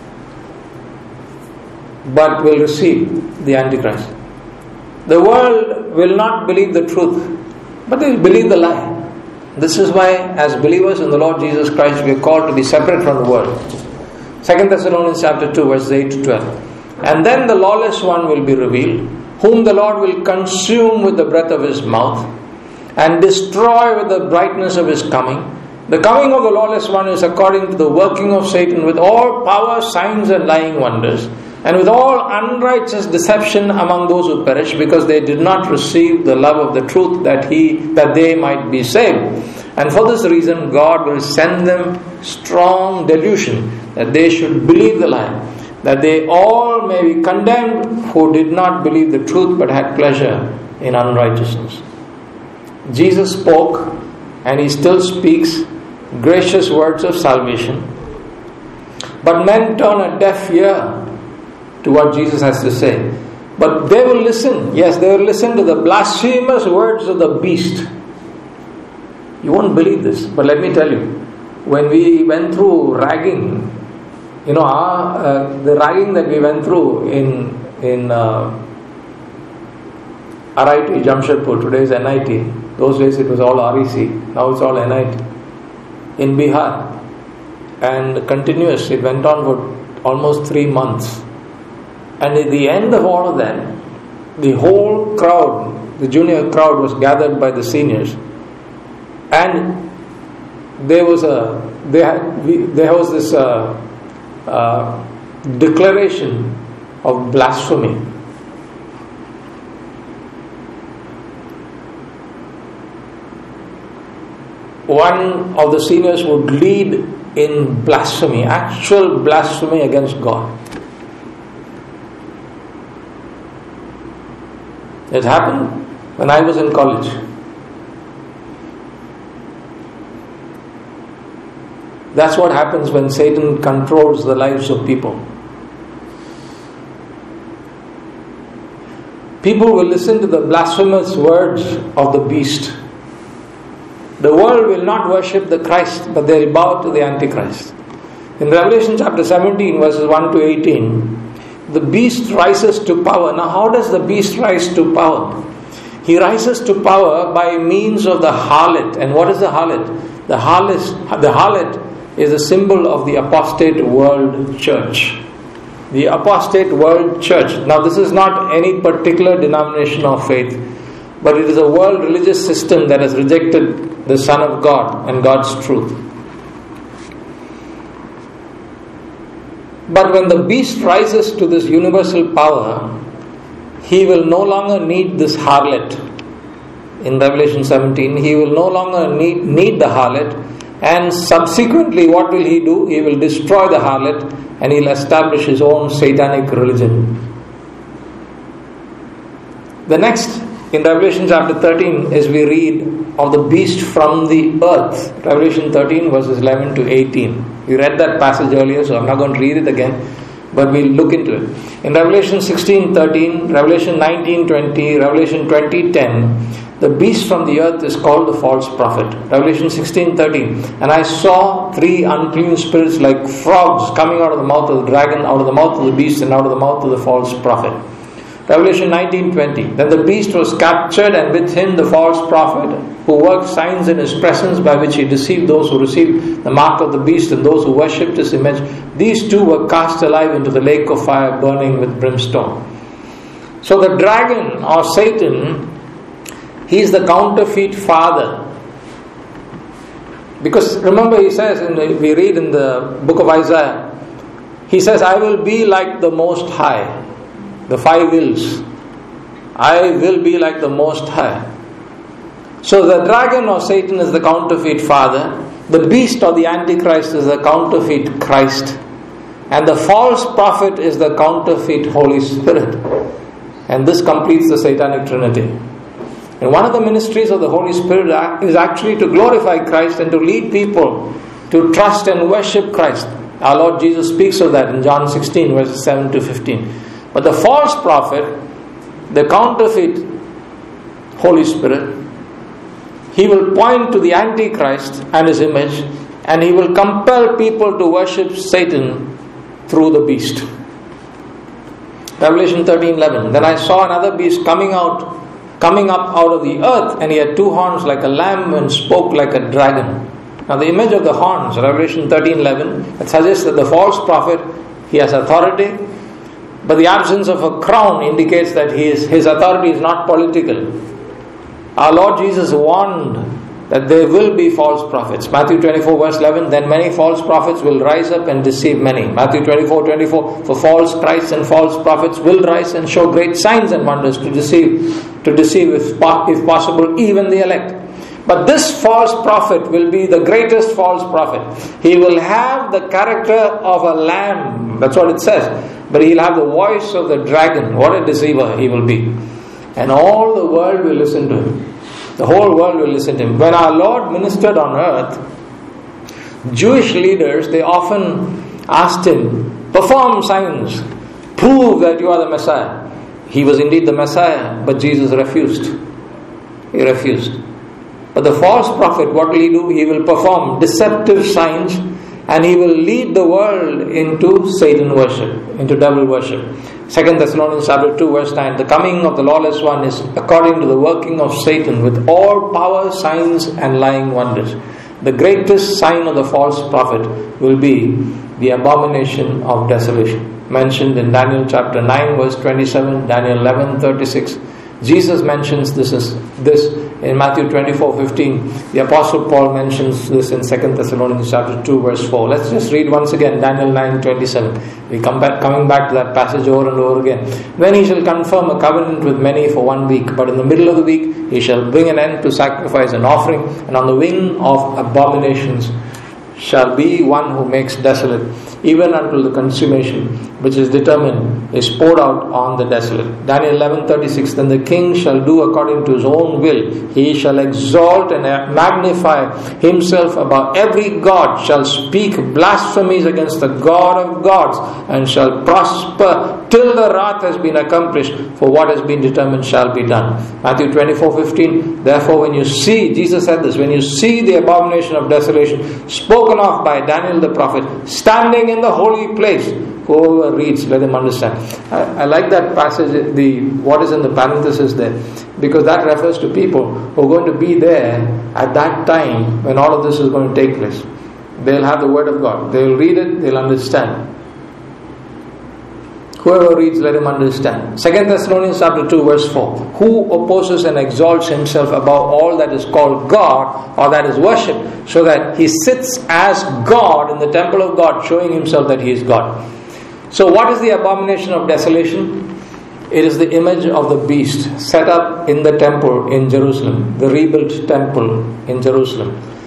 but will receive the Antichrist. The world will not believe the truth, but they will believe the lie. This is why, as believers in the Lord Jesus Christ, we are called to be separate from the world. Second Thessalonians chapter two, verses eight to twelve. And then the lawless one will be revealed, whom the Lord will consume with the breath of His mouth, and destroy with the brightness of His coming. The coming of the lawless one is according to the working of Satan, with all power, signs and lying wonders, and with all unrighteous deception among those who perish, because they did not receive the love of the truth, that he that they might be saved. And for this reason God will send them strong delusion, that they should believe the lie, that they all may be condemned who did not believe the truth but had pleasure in unrighteousness. Jesus spoke, and He still speaks, gracious words of salvation. But men turn a deaf ear to what Jesus has to say. But they will listen. Yes, they will listen to the blasphemous words of the beast. You won't believe this, but let me tell you, when we went through ragging, you know, our, uh, the ragging that we went through in in uh, R I T, Jamshedpur, today is N I T. Those days it was all R E C. Now it's all N I T. In Bihar. And continuous, it went on for almost three months. And at the end of all of that, the whole crowd, the junior crowd, was gathered by the seniors. And there was a, there, had, we, there was this uh, uh, declaration of blasphemy. One of the seniors would lead in blasphemy, actual blasphemy against God. It happened when I was in college. That's what happens when Satan controls the lives of people. People will listen to the blasphemous words of the beast. The world will not worship the Christ, but they will bow to the Antichrist. In Revelation chapter seventeen, verses one to eighteen, the beast rises to power. Now, how does the beast rise to power? He rises to power by means of the harlot. And what is the harlot? The harlot, the harlot is a symbol of the apostate world church. The apostate world church. Now, this is not any particular denomination of faith, but it is a world religious system that has rejected the Son of God and God's truth. But when the beast rises to this universal power, he will no longer need this harlot. In Revelation seventeen, he will no longer need, need the harlot, and subsequently what will he do? He will destroy the harlot and he'll establish his own satanic religion. The next, in Revelation chapter thirteen, is we read of the beast from the earth. Revelation thirteen verses eleven to eighteen. We read that passage earlier, so I'm not going to read it again, but we'll look into it. In Revelation sixteen thirteen, Revelation nineteen twenty, Revelation twenty ten, the beast from the earth is called the false prophet. Revelation sixteen thirteen, and I saw three unclean spirits like frogs coming out of the mouth of the dragon, out of the mouth of the beast, and out of the mouth of the false prophet. Revelation nineteen twenty, then the beast was captured, and with him the false prophet, who worked signs in his presence by which he deceived those who received the mark of the beast and those who worshipped his image. These two were cast alive into the lake of fire burning with brimstone. So the dragon or Satan, he is the counterfeit father. Because remember, he says, in the, we read in the book of Isaiah, he says, I will be like the Most High. The five wills. I will be like the Most High. So the dragon or Satan is the counterfeit father. The beast or the Antichrist is the counterfeit Christ. And the false prophet is the counterfeit Holy Spirit. And this completes the Satanic Trinity. And one of the ministries of the Holy Spirit is actually to glorify Christ and to lead people to trust and worship Christ. Our Lord Jesus speaks of that in John sixteen verses seven to fifteen. But the false prophet, the counterfeit Holy Spirit, he will point to the Antichrist and his image, and he will compel people to worship Satan through the beast. Revelation thirteen eleven. Then I saw another beast coming out, coming up out of the earth, and he had two horns like a lamb and spoke like a dragon. Now the image of the horns, Revelation thirteen eleven, it suggests that the false prophet, he has authority, but the absence of a crown indicates that his, his authority is not political. Our Lord Jesus warned that there will be false prophets. Matthew twenty-four verse eleven, then many false prophets will rise up and deceive many. Matthew twenty-four twenty-four, for false Christs and false prophets will rise and show great signs and wonders to deceive, to deceive if, if possible even the elect. But this false prophet will be the greatest false prophet. He will have the character of a lamb. That's what it says. But he'll have the voice of the dragon. What a deceiver he will be. And all the world will listen to him. The whole world will listen to him. When our Lord ministered on earth, Jewish leaders, they often asked him, perform signs, prove that you are the Messiah. He was indeed the Messiah, but Jesus refused. He refused. But the false prophet, what will he do? He will perform deceptive signs, and he will lead the world into Satan worship, into devil worship. Second Thessalonians chapter two verse nine, the coming of the lawless one is according to the working of Satan with all power, signs and lying wonders. The greatest sign of the false prophet will be the abomination of desolation, mentioned in Daniel chapter nine verse twenty-seven, Daniel eleven thirty-six. Jesus mentions this is this in Matthew twenty-four fifteen. The Apostle Paul mentions this in Second Thessalonians chapter two verse four. Let's just read once again Daniel nine twenty-seven. We come back coming back to that passage over and over again. Then he shall confirm a covenant with many for one week, but in the middle of the week he shall bring an end to sacrifice and offering, and on the wing of abominations shall be one who makes desolate, even until the consummation which is determined is poured out on the desolate. Daniel eleven thirty-six, then the king shall do according to his own will. He shall exalt and magnify himself above every god, shall speak blasphemies against the God of gods, and shall prosper till the wrath has been accomplished, for what has been determined shall be done. Matthew twenty-four fifteen, therefore when you see, Jesus said this, when you see the abomination of desolation spoken of by Daniel the prophet standing in the holy place, whoever reads, let him understand. I, I like that passage, the what is in the parenthesis there, because that refers to people who are going to be there at that time when all of this is going to take place. They'll have the word of God. They'll read it, they'll understand. Whoever reads, let him understand. Second Thessalonians chapter two verse four. Who opposes and exalts himself above all that is called God or that is worshipped, so that he sits as God in the temple of God, showing himself that he is God. So what is the abomination of desolation? It is the image of the beast set up in the temple in Jerusalem, the rebuilt temple in Jerusalem.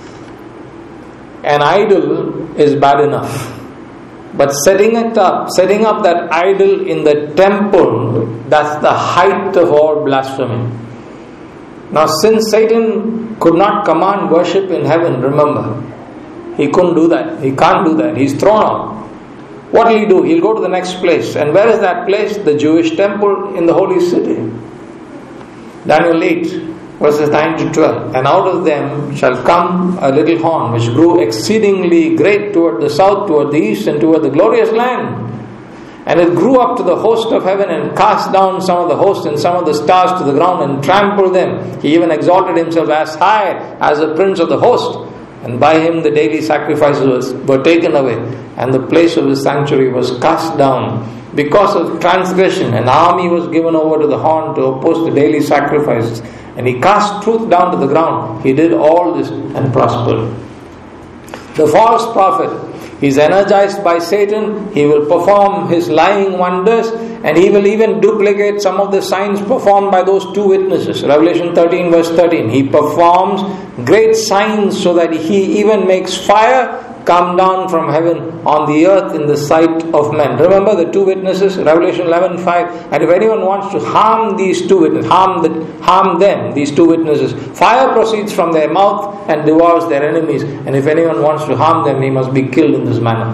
An idol is bad enough, but setting it up, setting up that idol in the temple, that's the height of all blasphemy. Now, since Satan could not command worship in heaven, remember, he couldn't do that. He can't do that. He's thrown out. What will he do? He'll go to the next place. And where is that place? The Jewish temple in the holy city. Daniel eight, verses nine to twelve. And out of them shall come a little horn, which grew exceedingly great toward the south, toward the east, and toward the glorious land. And it grew up to the host of heaven, and cast down some of the host and some of the stars to the ground, and trampled them. He even exalted himself as high as the prince of the host. And by him the daily sacrifices were taken away, and the place of his sanctuary was cast down. Because of transgression, an army was given over to the horn to oppose the daily sacrifices. And he cast truth down to the ground. He did all this and prospered. The false prophet is energized by Satan. He will perform his lying wonders, and he will even duplicate some of the signs performed by those two witnesses. Revelation thirteen verse thirteen. He performs great signs so that he even makes fire come down from heaven on the earth in the sight of men. Remember the two witnesses, Revelation eleven five. And if anyone wants to harm these two witnesses, harm, the, harm them, these two witnesses, fire proceeds from their mouth and devours their enemies. And if anyone wants to harm them, he must be killed in this manner.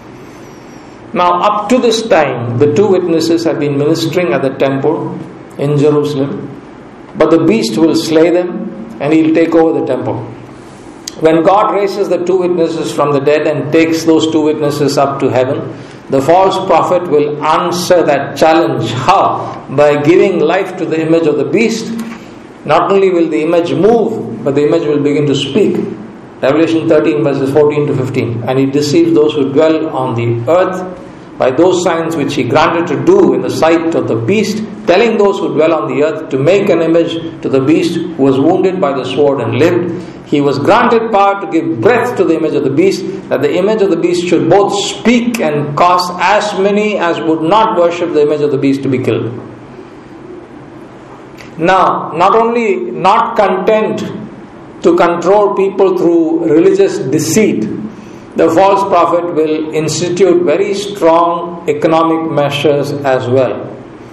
Now, up to this time, the two witnesses have been ministering at the temple in Jerusalem, but the beast will slay them and he'll take over the temple. When God raises the two witnesses from the dead and takes those two witnesses up to heaven, the false prophet will answer that challenge. How? By giving life to the image of the beast. Not only will the image move, but the image will begin to speak. Revelation thirteen verses fourteen to fifteen. And he deceives those who dwell on the earth by those signs which he granted to do in the sight of the beast, telling those who dwell on the earth to make an image to the beast who was wounded by the sword and lived. He was granted power to give breath to the image of the beast, that the image of the beast should both speak and cause as many as would not worship the image of the beast to be killed. Now, not only not content to control people through religious deceit, the false prophet will institute very strong economic measures as well.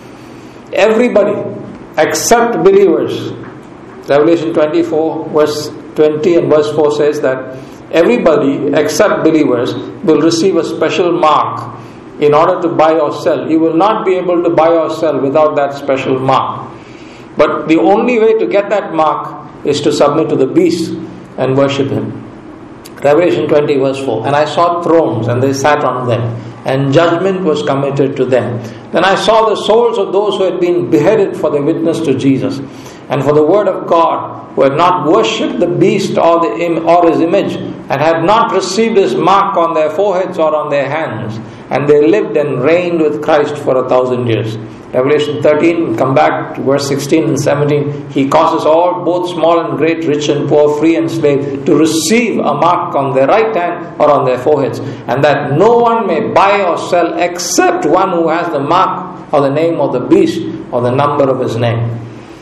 Everybody except believers, Revelation twenty-four verse twenty and verse four says that everybody except believers will receive a special mark in order to buy or sell. You will not be able to buy or sell without that special mark. But the only way to get that mark is to submit to the beast and worship him. Revelation twenty verse four. And I saw thrones, and they sat on them, and judgment was committed to them. Then I saw the souls of those who had been beheaded for their witness to Jesus and for the word of God, who had not worshipped the beast or the im- or his image, and had not received his mark on their foreheads or on their hands. And they lived and reigned with Christ for a thousand years. Revelation thirteen, come back to verse sixteen and seventeen. He causes all, both small and great, rich and poor, free and slave, to receive a mark on their right hand or on their foreheads, and that no one may buy or sell except one who has the mark or the name of the beast or the number of his name.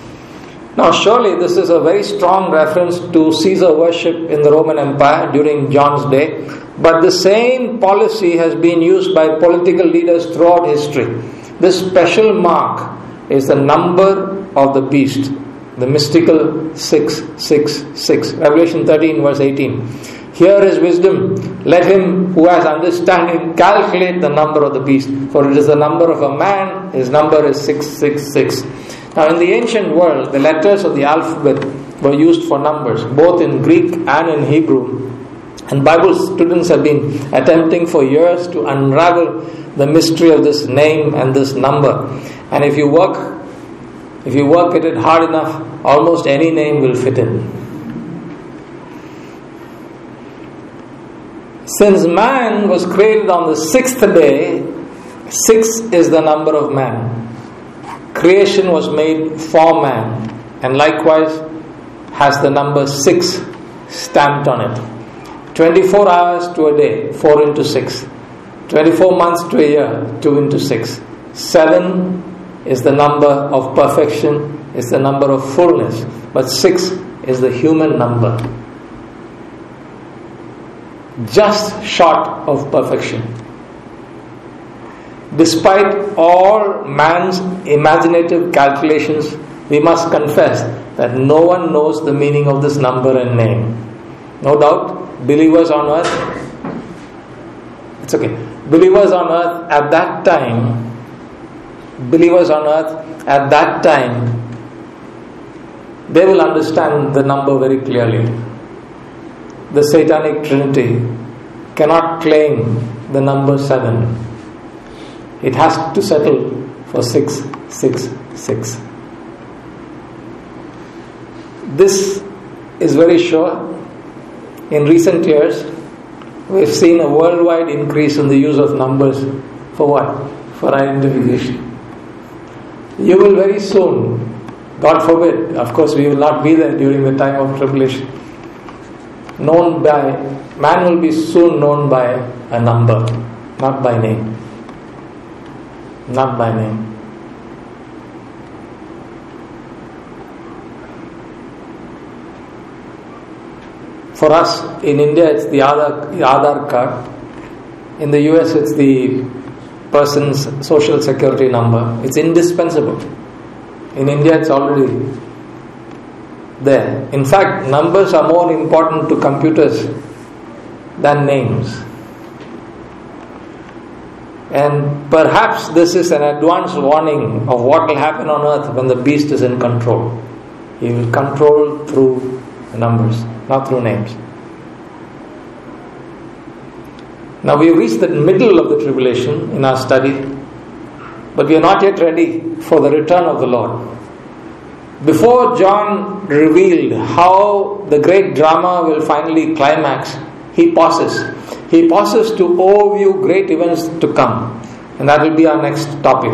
Now, surely this is a very strong reference to Caesar worship in the Roman Empire during John's day, but the same policy has been used by political leaders throughout history. This special mark is the number of the beast, the mystical six six six. Revelation thirteen verse eighteen. Here is wisdom. Let him who has understanding calculate the number of the beast, for it is the number of a man. His number is six six six. Now, in the ancient world, the letters of the alphabet were used for numbers, both in Greek and in Hebrew. And Bible students have been attempting for years to unravel the mystery of this name and this number. And if you work, if you work at it hard enough, almost any name will fit in. Since man was created on the sixth day, six is the number of man. Creation was made for man, and likewise has the number six stamped on it. twenty-four hours to a day, four into six. twenty-four months to a year, two into six. seven is the number of perfection, is the number of fullness. But six is the human number. Just short of perfection. Despite all man's imaginative calculations, we must confess that no one knows the meaning of this number and name. No doubt, believers on earth, it's okay. Believers on earth at that time, believers on earth at that time, they will understand the number very clearly. The Satanic Trinity cannot claim the number seven. It has to settle for six, six, six. This is very sure. In recent years, we've seen a worldwide increase in the use of numbers. For what? For identification. You will very soon, God forbid, of course we will not be there during the time of tribulation, known by, man will be soon known by a number, not by name. Not by name. For us, in India it's the Aadhaar, the Aadhaar card. In the U S it's the person's social security number. It's indispensable. In India it's already there. In fact, numbers are more important to computers than names. And perhaps this is an advance warning of what will happen on earth when the beast is in control. He will control through numbers, not through names. Now we have reached the middle of the tribulation in our study, but we are not yet ready for the return of the Lord. Before John revealed how the great drama will finally climax, he pauses. He pauses to overview great events to come. And that will be our next topic.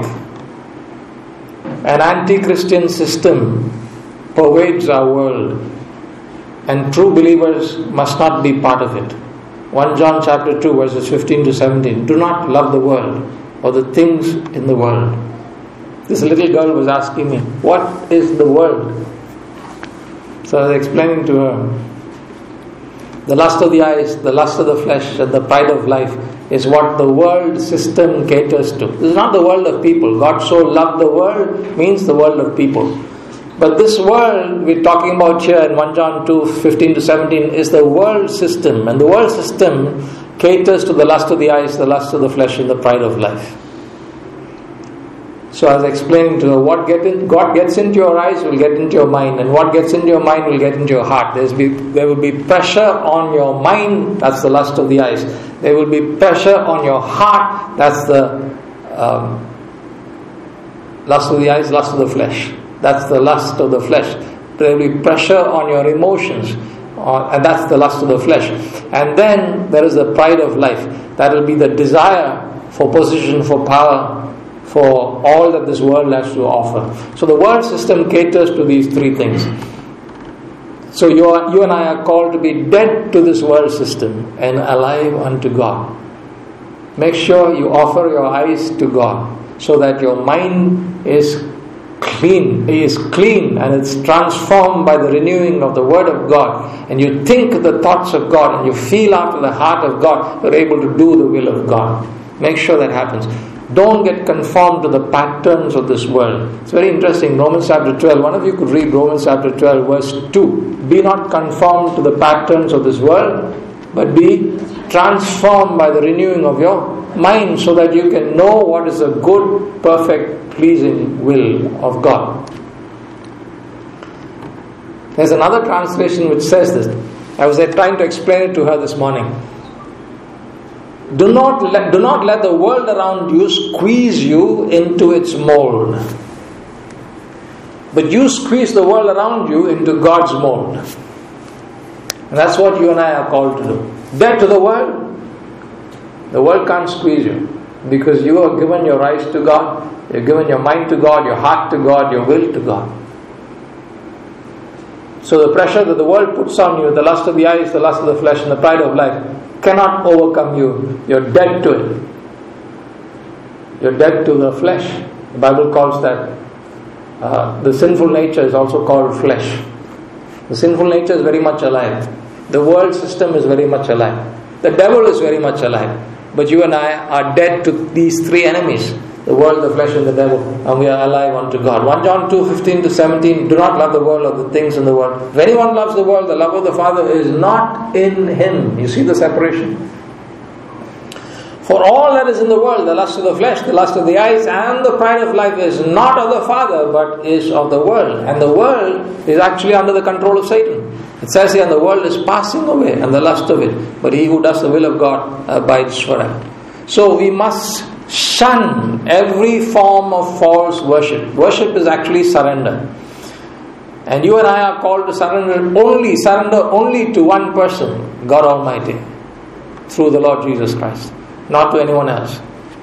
An anti-Christian system pervades our world, and true believers must not be part of it. First John chapter two verses fifteen to seventeen. Do not love the world or the things in the world. This little girl was asking me, what is the world? So I was explaining to her, the lust of the eyes, the lust of the flesh, and the pride of life is what the world system caters to. This is not the world of people. God so loved the world means the world of people. But this world we're talking about here in First John two, fifteen to seventeen is the world system. And the world system caters to the lust of the eyes, the lust of the flesh, and the pride of life. So I was explaining to her, what get in, God gets into your eyes will get into your mind, and what gets into your mind will get into your heart. There's be, there will be pressure on your mind, that's the lust of the eyes. There will be pressure on your heart, that's the um, lust of the eyes, lust of the flesh. That's the lust of the flesh. There will be pressure on your emotions, uh, and that's the lust of the flesh. And then there is the pride of life. That will be the desire for position, for power, for all that this world has to offer. So the world system caters to these three things. So you, are, you and I are called to be dead to this world system and alive unto God. Make sure you offer your eyes to God so that your mind is clean, is clean and it's transformed by the renewing of the Word of God, and you think the thoughts of God and you feel after the heart of God, you're able to do the will of God. Make sure that happens. Don't get conformed to the patterns of this world. It's very interesting. Romans chapter twelve. One of you could read Romans chapter twelve verse two. Be not conformed to the patterns of this world, but be transformed by the renewing of your mind, so that you can know what is the good, perfect, pleasing will of God. There's another translation which says this. I was trying to explain it to her this morning. Do not let, do not let the world around you squeeze you into its mold, but you squeeze the world around you into God's mold. And that's what you and I are called to do. Dead to the world. The world can't squeeze you, because you have given your eyes to God, you've given your mind to God, your heart to God, your will to God. So the pressure that the world puts on you, the lust of the eyes, the lust of the flesh, and the pride of life, cannot overcome you. You're dead to it. You're dead to the flesh. The Bible calls that uh, the sinful nature is also called flesh. The sinful nature is very much alive. The world system is very much alive. The devil is very much alive. But you and I are dead to these three enemies: the world, the flesh, and the devil, and we are alive unto God. First John two fifteen to seventeen. Do not love the world or the things in the world. If anyone loves the world, the love of the Father is not in him. You see the separation? For all that is in the world, the lust of the flesh, the lust of the eyes, and the pride of life is not of the Father, but is of the world. And the world is actually under the control of Satan. It says here, the world is passing away, and the lust of it, but he who does the will of God abides forever. So we must shun every form of false worship. Worship is actually surrender. And you and I are called to surrender only, surrender only to one person, God Almighty, through the Lord Jesus Christ, not to anyone else.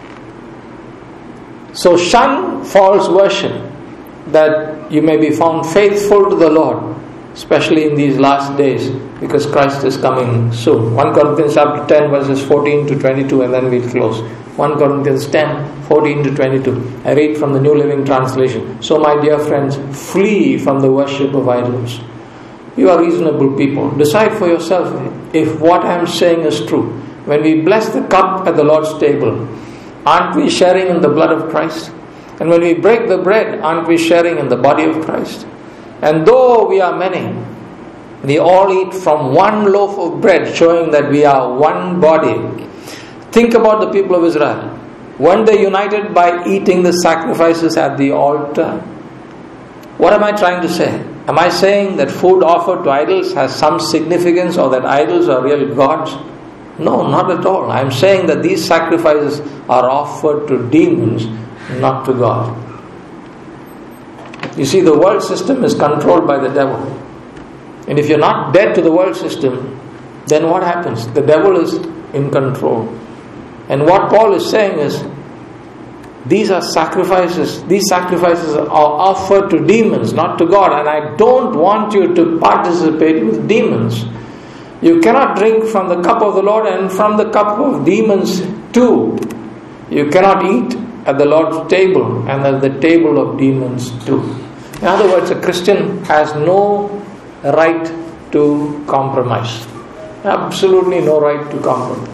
So shun false worship, that you may be found faithful to the Lord, especially in these last days, because Christ is coming soon. First Corinthians chapter ten verses fourteen to twenty-two, and then we'll close. First Corinthians ten, fourteen to twenty-two. I read from the New Living Translation. So my dear friends, flee from the worship of idols. You are reasonable people. Decide for yourself if what I am saying is true. When we bless the cup at the Lord's table, aren't we sharing in the blood of Christ? And when we break the bread, aren't we sharing in the body of Christ? And though we are many, we all eat from one loaf of bread, showing that we are one body. Think about the people of Israel. Weren't they united by eating the sacrifices at the altar? What am I trying to say? Am I saying that food offered to idols has some significance, or that idols are real gods? No, not at all. I am saying that these sacrifices are offered to demons, not to God. You see, the world system is controlled by the devil. And if you're not dead to the world system, then what happens? The devil is in control. And what Paul is saying is, these are sacrifices. These sacrifices are offered to demons, not to God. And I don't want you to participate with demons. You cannot drink from the cup of the Lord and from the cup of demons too. You cannot eat at the Lord's table and at the table of demons too. In other words, a Christian has no right to compromise. Absolutely no right to compromise.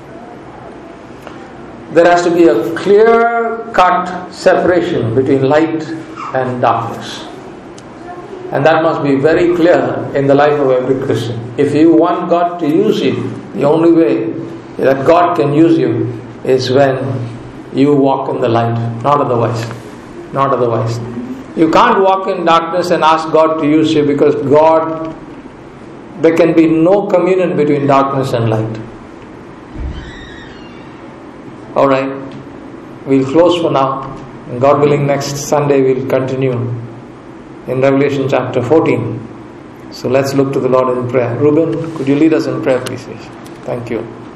There has to be a clear-cut separation between light and darkness. And that must be very clear in the life of every Christian. If you want God to use you, the only way that God can use you is when you walk in the light, not otherwise. Not otherwise. You can't walk in darkness and ask God to use you, because God, there can be no communion between darkness and light. Alright, we'll close for now. And God willing, next Sunday we'll continue in Revelation chapter fourteen. So let's look to the Lord in prayer. Reuben, could you lead us in prayer, please? Thank you.